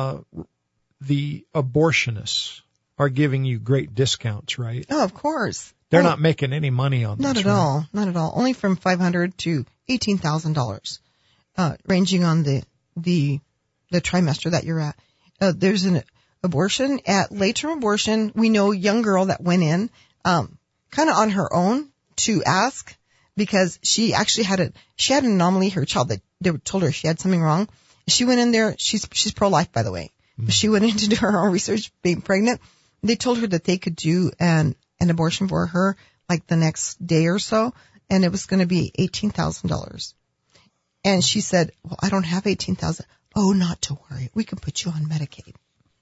the abortionists are giving you great discounts, right?
Oh, of course.
They're not making any money on this.
Not at all. Not at all. Only from $500 to $18,000, ranging on the trimester that you're at. There's an abortion at late-term abortion. We know a young girl that went in, kind of on her own to ask, because she actually had an anomaly. Her child, they told her she had something wrong. She went in there. She's pro-life, by the way. Mm-hmm. She went in to do her own research, being pregnant. They told her that they could do an abortion for her like the next day or so, and it was going to be $18,000. And she said, well, I don't have $18,000. Oh, not to worry. We can put you on Medicaid.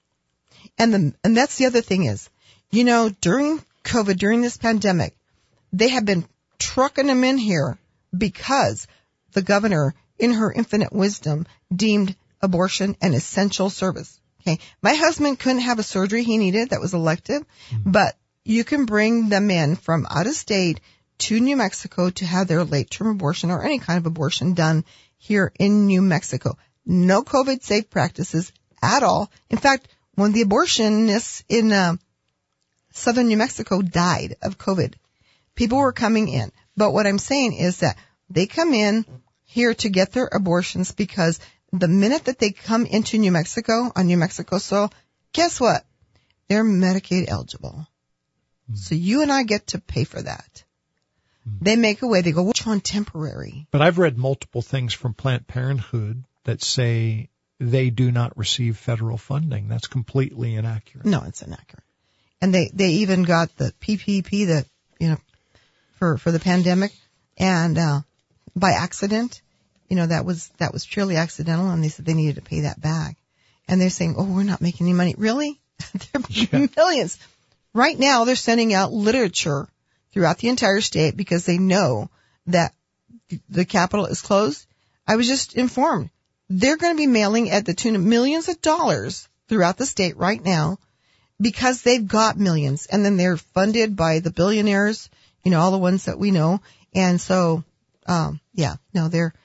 And that's the other thing is, during COVID, during this pandemic, they have been trucking them in here because the governor, in her infinite wisdom, deemed abortion an essential service. Okay. My husband couldn't have a surgery he needed that was elective, but you can bring them in from out of state to New Mexico to have their late-term abortion or any kind of abortion done here in New Mexico. No COVID safe practices at all. In fact, when the abortionists in southern New Mexico died of COVID, people were coming in. But what I'm saying is that they come in here to get their abortions because the minute that they come into New Mexico, on New Mexico soil, guess what? They're Medicaid eligible. So you and I get to pay for that. They make a way. They go, which one temporary?
But I've read multiple things from Planned Parenthood that say they do not receive federal funding. That's completely inaccurate.
No, it's inaccurate. And they even got the PPP that, for the pandemic, and by accident, that was purely accidental, and they said they needed to pay that back. And they're saying, oh, we're not making any money. Really? They're millions. Right now, they're sending out literature throughout the entire state because they know that the Capitol is closed. I was just informed. They're going to be mailing at the tune of millions of dollars throughout the state right now because they've got millions. And then they're funded by the billionaires, all the ones that we know. And so, they're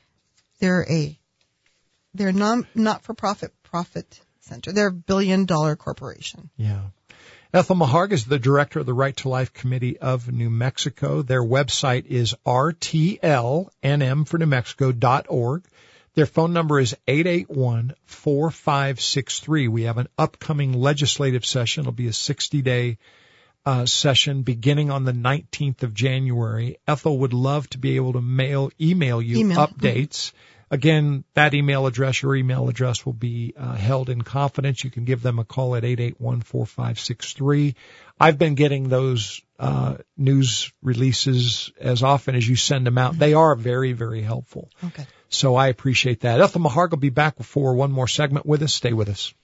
not-for-profit center. They're a billion-dollar corporation.
Yeah. Ethel Maharg is the director of the Right to Life Committee of New Mexico. Their website is rtlnm.org. Their phone number is 881-4563. We have an upcoming legislative session. It'll be a 60-day session beginning on the 19th of January. Ethel would love to be able to email you updates. Again, that email address, your email address will be held in confidence. You can give them a call at 881-4563. I've been getting those news releases as often as you send them out. They are very, very helpful.
Okay.
So I appreciate that. Ethel Maharg will be back for one more segment with us. Stay with us.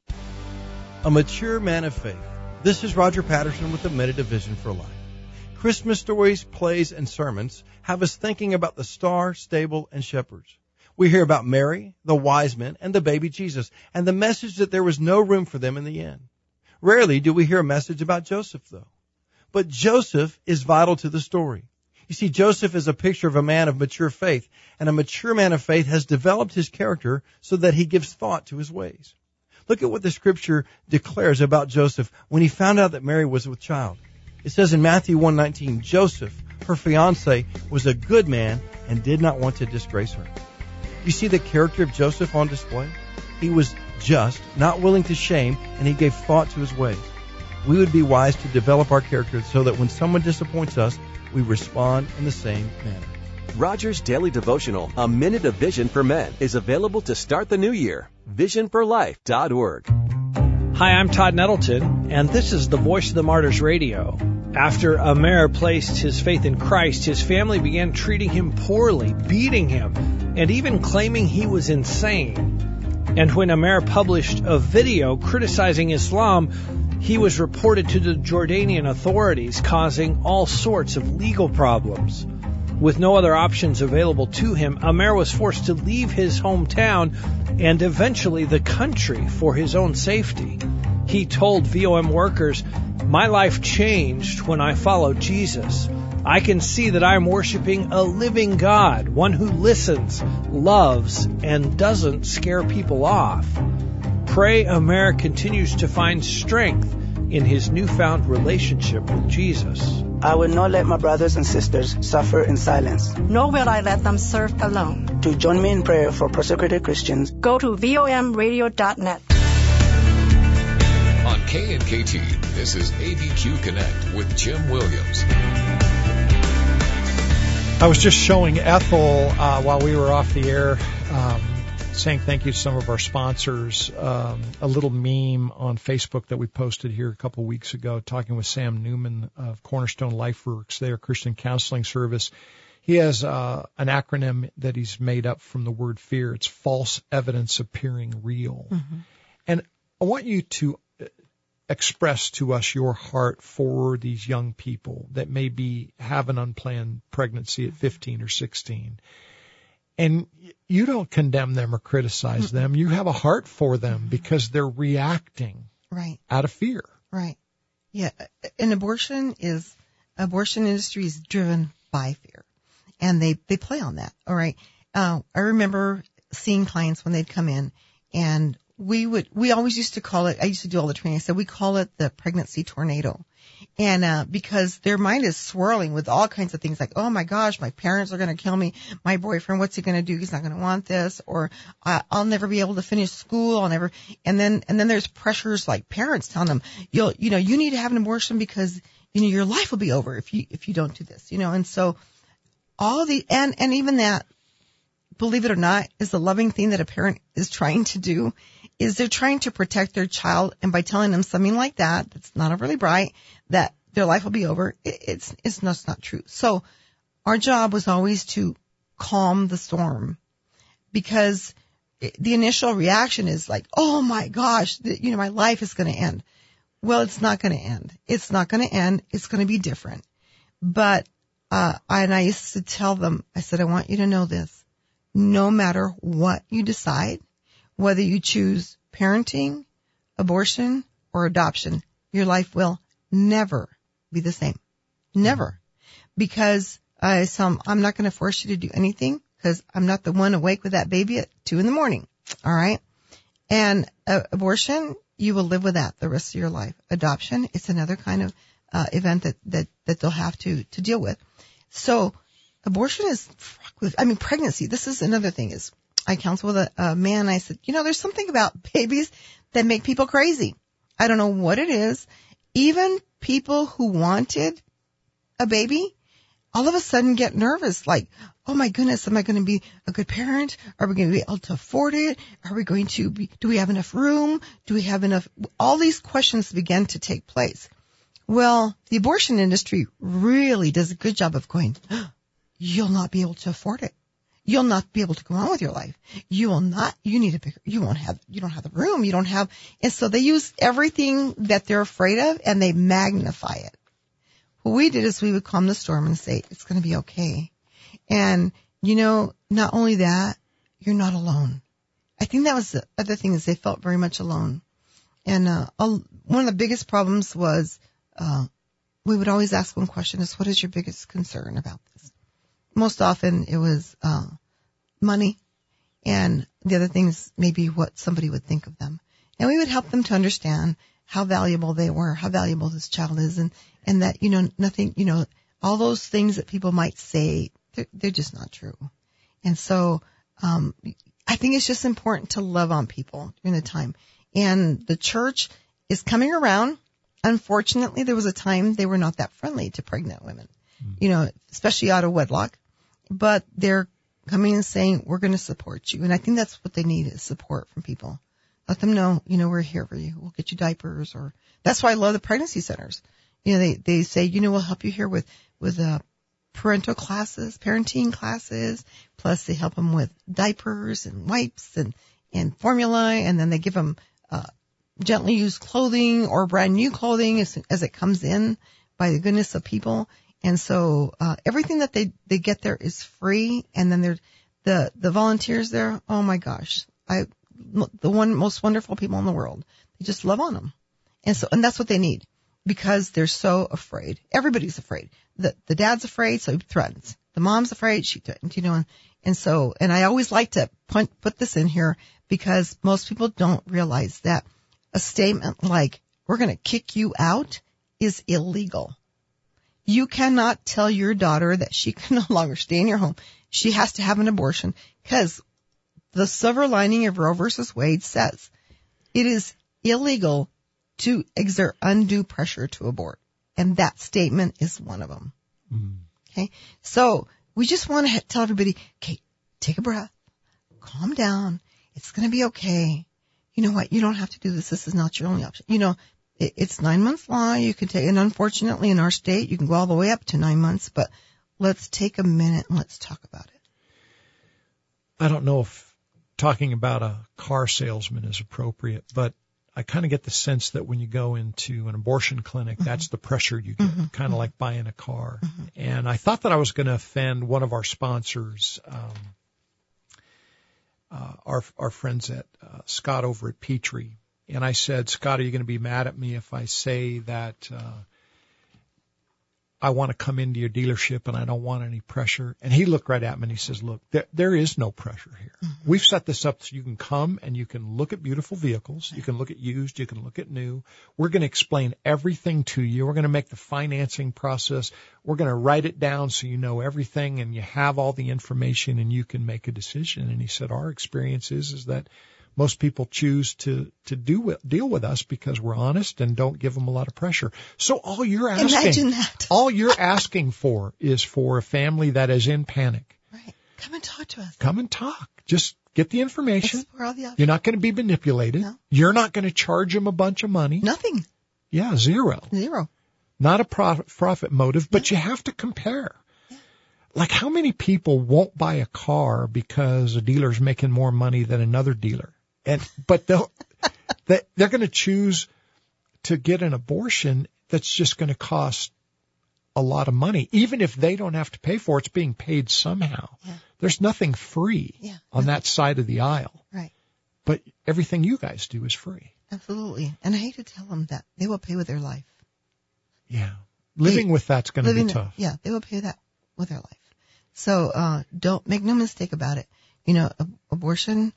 A mature man of faith. This is Roger Patterson with a Minute of Vision for Life. Christmas stories, plays, and sermons have us thinking about the star, stable, and shepherds. We hear about Mary, the wise men, and the baby Jesus, and the message that there was no room for them in the inn. Rarely do we hear a message about Joseph, though. But Joseph is vital to the story. You see, Joseph is a picture of a man of mature faith, and a mature man of faith has developed his character so that he gives thought to his ways. Look at what the scripture declares about Joseph when he found out that Mary was with child. It says in Matthew 1:19, Joseph, her fiancé, was a good man and did not want to disgrace her. You see the character of Joseph on display? He was just, not willing to shame, and he gave thought to his ways. We would be wise to develop our character so that when someone disappoints us, we respond in the same manner.
Roger's Daily Devotional, A Minute of Vision for Men, is available to start the new year. VisionForLife.org.
Hi, I'm Todd Nettleton, and this is the Voice of the Martyrs Radio. After Amer placed his faith in Christ, his family began treating him poorly, beating him, and even claiming he was insane. And when Amer published a video criticizing Islam, he was reported to the Jordanian authorities, causing all sorts of legal problems. With no other options available to him, Amer was forced to leave his hometown and eventually the country for his own safety. He told VOM workers, "My life changed when I followed Jesus. I can see that I am worshiping a living God, one who listens, loves, and doesn't scare people off." Pray Amer continues to find strength in his newfound relationship with Jesus.
I will not let my brothers and sisters suffer in silence.
Nor will I let them serve alone.
To join me in prayer for persecuted Christians,
go to VOMradio.net.
On KNKT, this is ABQ Connect with Jim Williams.
I was just showing Ethel while we were off the air, saying thank you to some of our sponsors, a little meme on Facebook that we posted here a couple of weeks ago, talking with Sam Newman of Cornerstone LifeWorks, their Christian counseling service. He has an acronym that he's made up from the word fear. It's false evidence appearing real. Mm-hmm. And I want you to express to us your heart for these young people that maybe have an unplanned pregnancy at 15 or 16. And you don't condemn them or criticize them. You have a heart for them because they're reacting out of fear.
Right. Yeah. An abortion industry is driven by fear, and they play on that. All right. I remember seeing clients when they'd come in, and we always used to call it, I used to do all the training, so we call it the pregnancy tornado. And because their mind is swirling with all kinds of things like, oh my gosh, my parents are going to kill me. My boyfriend, what's he going to do? He's not going to want this. Or I'll never be able to finish school. And then there's pressures like parents telling them, you need to have an abortion because your life will be over if you don't do this, and so and even that, believe it or not, is the loving thing that a parent is trying to do, is they're trying to protect their child, and by telling them something like that's not overly bright, that their life will be over, it's not true. So our job was always to calm the storm, because the initial reaction is like, oh my gosh, my life is going to end. Well, it's not going to end. It's not going to end. It's going to be different. But, and I used to tell them, I said, I want you to know this. No matter what you decide, whether you choose parenting, abortion, or adoption, your life will never be the same. Never. Because I'm not going to force you to do anything, because I'm not the one awake with that baby at 2 a.m. All right. And abortion, you will live with that the rest of your life. Adoption, it's another kind of event that they'll have to deal with. So abortion is, pregnancy. This is another thing. Is I counsel with a man. I said, there's something about babies that make people crazy. I don't know what it is. Even people who wanted a baby all of a sudden get nervous, like, oh my goodness, am I going to be a good parent? Are we going to be able to afford it? Are we going to do we have enough room? Do we have enough? All these questions begin to take place. Well, the abortion industry really does a good job of going, you'll not be able to afford it. You'll not be able to go on with your life. You will not, you don't have the room. You don't have, and so they use everything that they're afraid of and they magnify it. What we did is we would calm the storm and say, it's going to be okay. And, not only that, you're not alone. I think that was the other thing, is they felt very much alone. And one of the biggest problems was we would always ask one question, is what is your biggest concern about this? Most often it was money, and the other things maybe what somebody would think of them. And we would help them to understand how valuable they were, how valuable this child is, and that, nothing, all those things that people might say, they're just not true. And so, I think it's just important to love on people during the time. And the church is coming around. Unfortunately, there was a time they were not that friendly to pregnant women, especially out of wedlock, but they're coming and saying, we're going to support you. And I think that's what they need, is support from people. Let them know, we're here for you. We'll get you diapers, or that's why I love the pregnancy centers. They say, we'll help you here with parental classes, parenting classes, plus they help them with diapers and wipes and formula, and then they give them gently used clothing or brand new clothing as it comes in by the goodness of people. And so everything that they get there is free, and then the volunteers there, oh my gosh, the most wonderful people in the world. They just love on them. And that's what they need, because they're so afraid. Everybody's afraid. The dad's afraid, so he threatens. The mom's afraid, she threatens, and I always like to put this in here, because most people don't realize that a statement like, we're going to kick you out, is illegal. You cannot tell your daughter that she can no longer stay in your home. She has to have an abortion, because the silver lining of Roe versus Wade says it is illegal to exert undue pressure to abort. And that statement is one of them. Okay. So we just want to tell everybody, okay, take a breath, calm down. It's going to be okay. You know what? You don't have to do this. This is not your only option. It's 9 months long. You can take, and unfortunately in our state, you can go all the way up to 9 months, but let's take a minute and let's talk about it.
I don't know if talking about a car salesman is appropriate, but I kind of get the sense that when you go into an abortion clinic, that's the pressure you get, kind of like buying a car. And I thought that I was going to offend one of our sponsors, our friends at Scott over at Petrie. And I said, Scott, are you going to be mad at me if I say that I want to come into your dealership and I don't want any pressure? And he looked right at me and he says, look, there is no pressure here. We've set this up so you can come and you can look at beautiful vehicles. You can look at used. You can look at new. We're going to explain everything to you. We're going to make the financing process. We're going to write it down so you know everything and you have all the information and you can make a decision. And he said, our experience is that most people choose to deal with us because we're honest and don't give them a lot of pressure. So all you're asking for is for a family that is in panic.
Right. Come and talk to us.
Come and talk. Just get the information.
Explore all the options.
You're not going to be manipulated.
No.
You're not going to charge them a bunch of money.
Nothing.
Yeah, zero. Not a profit motive, but you have to compare. Yeah. Like, how many people won't buy a car because a dealer's making more money than another dealer? But they're going to choose to get an abortion that's just going to cost a lot of money. Even if they don't have to pay for it, it's being paid somehow. Yeah. There's nothing free on that side of the aisle.
Right.
But everything you guys do is free.
Absolutely. And I hate to tell them that. They will pay with their life.
Yeah. Living with that's going to be tough.
Yeah, they will pay that with their life. So don't make no mistake about it. You know, abortion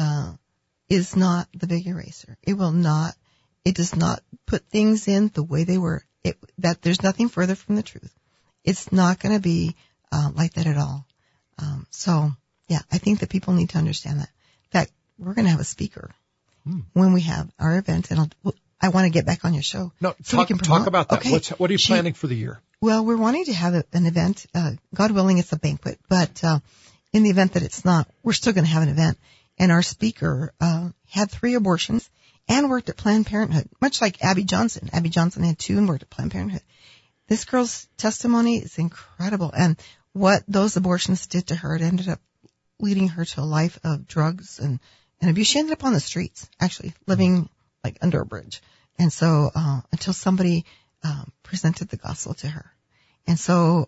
is not the big eraser. It does not put things in the way they were. That there's nothing further from the truth. It's not going to be like that at all. So, yeah, I think that people need to understand that. In fact, we're going to have a speaker when we have our event, and I want to get back on your show.
No,
so
talk about that.
Okay.
What are you planning for the year?
Well, we're wanting to have an event. God willing, it's a banquet, but in the event that it's not, we're still going to have an event. And our speaker had 3 abortions and worked at Planned Parenthood, much like Abby Johnson. Abby Johnson had 2 and worked at Planned Parenthood. This girl's testimony is incredible, and what those abortions did to her, it ended up leading her to a life of drugs and abuse. She ended up on the streets, actually, living like under a bridge. And so, until somebody, presented the gospel to her. And so,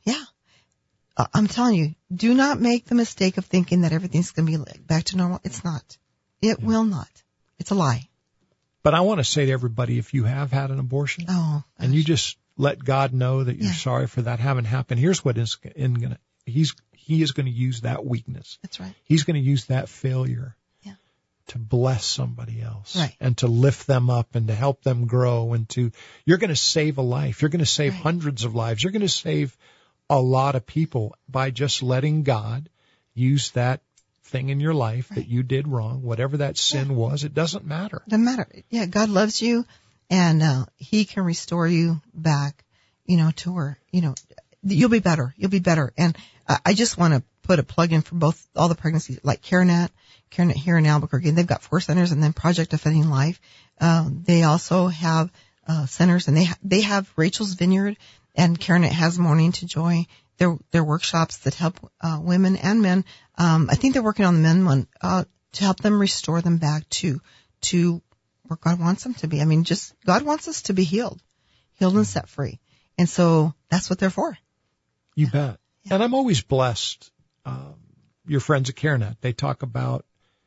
I'm telling you, do not make the mistake of thinking that everything's going to be back to normal. It's not. It will not. It's a lie.
But I want to say to everybody, if you have had an abortion and you just let God know that you're sorry for that having happened, here's what he is going to use that weakness.
That's right.
He's going to use that failure to bless somebody else,
right,
and to lift them up and to help them grow, and you're going to save a life. You're going to save hundreds of lives. You're going to save a lot of people by just letting God use that thing in your life that you did wrong, whatever that sin was. It doesn't matter.
It doesn't matter. Yeah, God loves you, and He can restore you back, to where, you'll be better. You'll be better. And I just want to put a plug in for all the pregnancies, like CareNet here in Albuquerque. They've got 4 centers, and then Project Defending Life. They also have centers, and they have Rachel's Vineyard, and CareNet has Morning to Joy. They're workshops that help women and men. I think they're working on the men one to help them restore them back to where God wants them to be. I mean, God wants us to be healed and set free, and so that's what they're for.
You bet. Yeah. And I'm always blessed. Your friends at CareNet, they talk about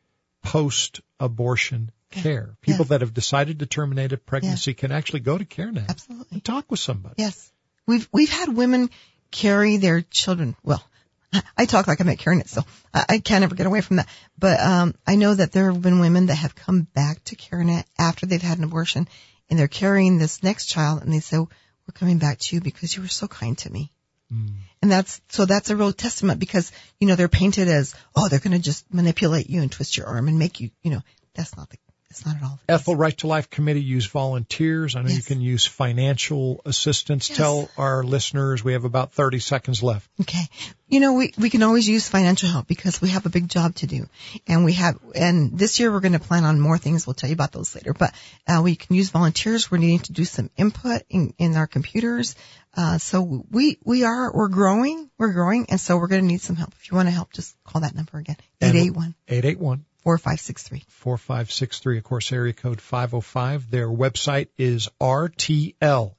post-abortion care. People that have decided to terminate a pregnancy can actually go to CareNet and talk with somebody.
Yes. We've had women carry their children. Well, I talk like I'm at CareNet, so I can't ever get away from that. But I know that there have been women that have come back to CareNet after they've had an abortion, and they're carrying this next child, and they say, we're coming back to you because you were so kind to me. And that's a real testament, because, they're painted as, they're going to just manipulate you and twist your arm and make you, that's not at all.
Ethel Right to Life Committee use volunteers. I know you can use financial assistance. Yes. Tell our listeners we have about 30 seconds left.
Okay. We can always use financial help because we have a big job to do. And this year we're going to plan on more things. We'll tell you about those later. But we can use volunteers. We're needing to do some input in our computers. So we're growing. And so we're going to need some help. If you want to help, just call that number again. 881. 4563.
4563, of course, area code 505. Their website is rtlnm.org.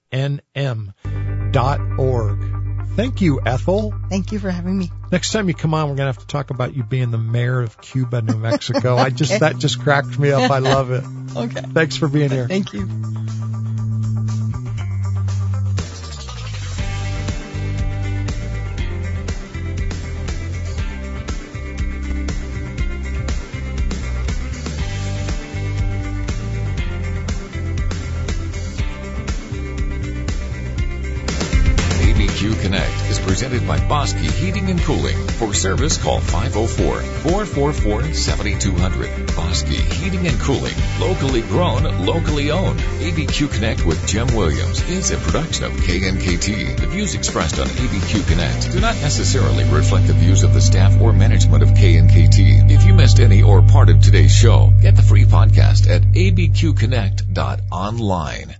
Thank you, Ethel.
Thank you for having me.
Next time you come on, we're going to have to talk about you being the mayor of Cuba, New Mexico. That just cracked me up. I love it.
Okay.
Thanks for being here.
Thank you.
ABQ Connect is presented by Bosky Heating and Cooling. For service, call 504-444-7200. Bosky Heating and Cooling, locally grown, locally owned. ABQ Connect with Jim Williams is a production of KNKT. The views expressed on ABQ Connect do not necessarily reflect the views of the staff or management of KNKT. If you missed any or part of today's show, get the free podcast at abqconnect.online.